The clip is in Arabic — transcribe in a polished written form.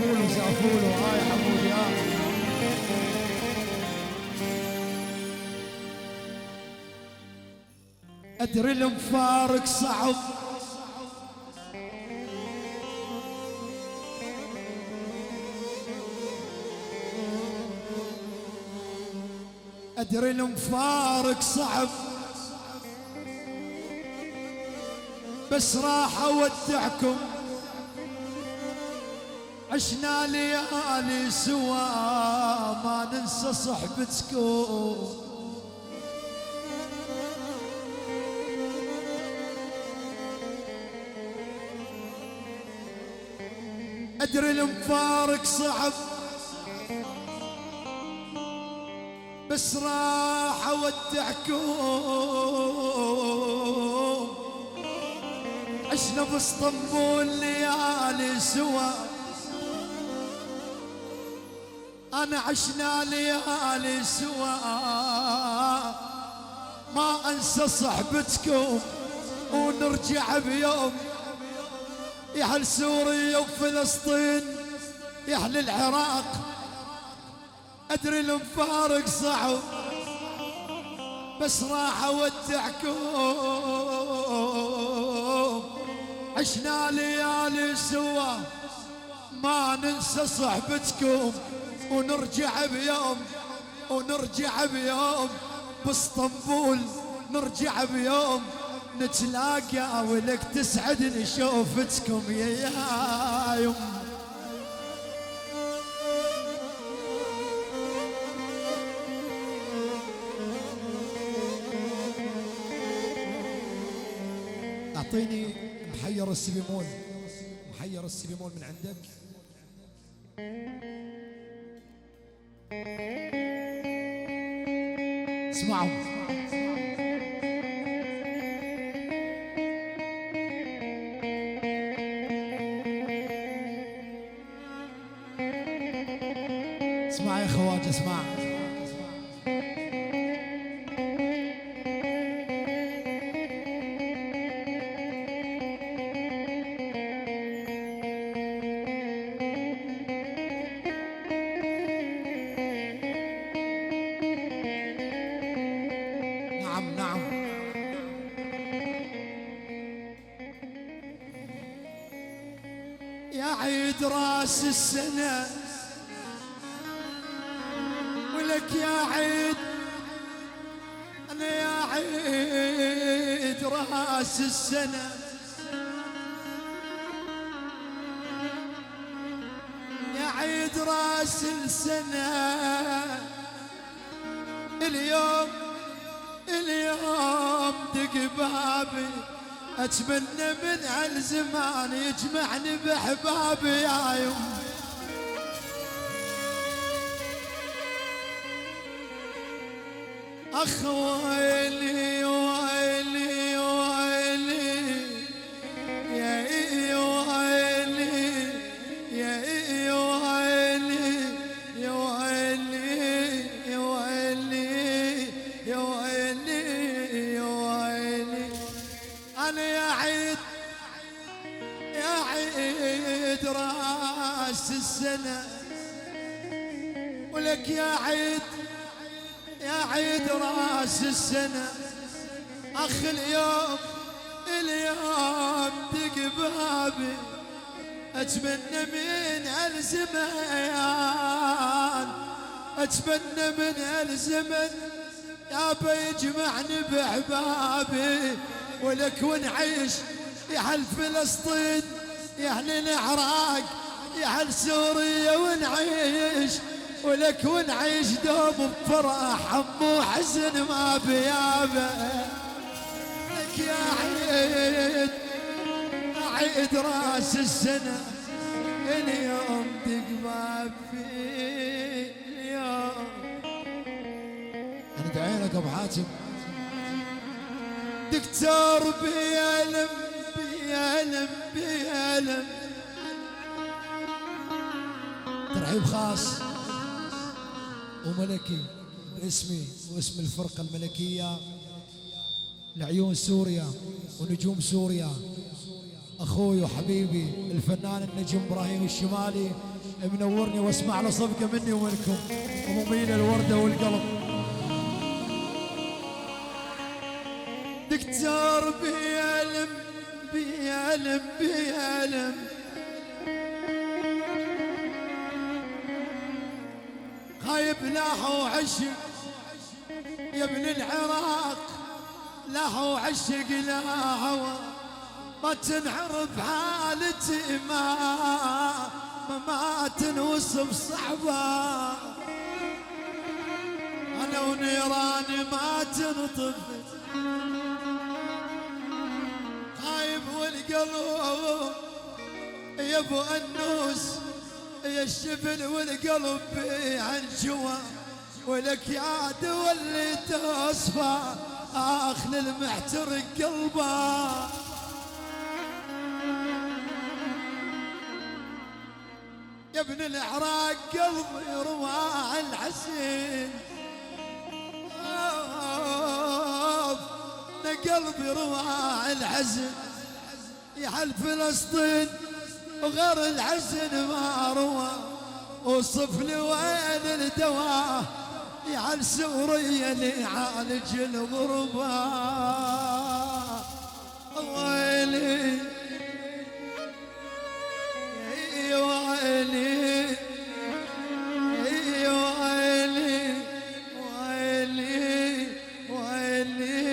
سافولو سافولو هاي حمود يا ادري المفارق صعب ادري المفارق صعب بس راح اودعكم عشنا ليالي سوا ما ننسى صحبتكم ادري المفارق صعب بس راح اودعكم عشنا باسطنبول ليالي سوا انا عشنا ليالي سوا ما انسى صحبتكم ونرجع بيوم يا اهل سوريا وفلسطين يا اهل العراق ادري المفارق صعب بس راح اودعكم عشنا ليالي سوا ما ننسى صحبتكم ونرجع بيوم باسطنبول نرجع بيوم نتلاقى ولك تسعدني شوفتكم يا يوم اعطيني محير السبيمول من عندك اسمعوا اسمع يا خواجة اسمع نعم يا عيد راس السنة ولك يا عيد أنا يا عيد راس السنة يا عيد راس السنة اليوم دق بابي أتمنى من هالزمان يجمعني بأحبابي يا يوم أخ ويلي ويلي ويلي يا ويلي يا ويلي يا ويلي يا ويلي يا ويلي يا ويلي أنا يا عيد راس السنة ولك يا عيد راس السنة أخ اليوم دق بابي أتمنى من هالزمن يابا يجمعني بأحبابي ولك ونعيش يا أهل فلسطين يا أهل العراق يا أهل سوريا ونعيش دوم بفرح مو حزن ما بيابه لك يا عيد راس السنة اليوم دق في اليوم انا دعيلك ابو حاتم دكتور بيألم ترحيب خاص وملكي باسمي واسم الفرقة الملكية لعيون سوريا ونجوم سوريا، أخوي وحبيبي الفنان النجم إبراهيم الشمالي منورني واسمع له صفقة مني ومنكم ومميل الوردة والقلب. دكتور بيألم بيألم بيألم خايب لاحو عشق يا ابن العراق، لاحو عشق لا هوى ما تنعرف حالتي ما تنوصف صعبة، أنا ونيراني ما تنطفي خايب والقلب يا ابو انوس يا الشبل والقلب عن جوا ولك يا دوا اللي تصفى اخل المحترق قلبه. يا ابن العراق قلبي رواع الحسين قلبي رواع الحزن يا حل فلسطين وغير الحزن ما روى، وصف لي وين الدواء يا حل سوريا اللي يعالج الغربة. ويلي يا ويلي يا ويلي ويلي ويلي